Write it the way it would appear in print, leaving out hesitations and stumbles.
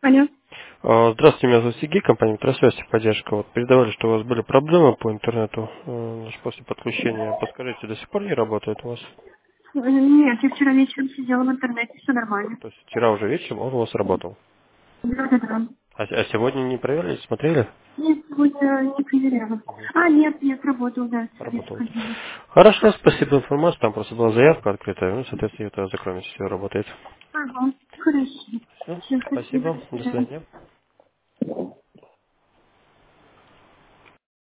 Алло. Здравствуйте, меня зовут Сергей, компания «Метросвязь», поддержка. Вот передавали, что у вас были проблемы по интернету после подключения. Подскажите, до сих пор не работает у вас? Нет, я вчера вечером сидела в интернете, все нормально. То есть вчера уже вечером он у вас работал. Да-да-да. А сегодня не проверили, смотрели? Нет, сегодня не проверяла. А, нет, работал, да, свет Работал. входила. Хорошо, спасибо за информацию. Там просто была заявка открытая. Ну, соответственно, это закроем, если все работает. Ага, хорошо. Все, Все, спасибо, спасибо. до До свидания. свидания.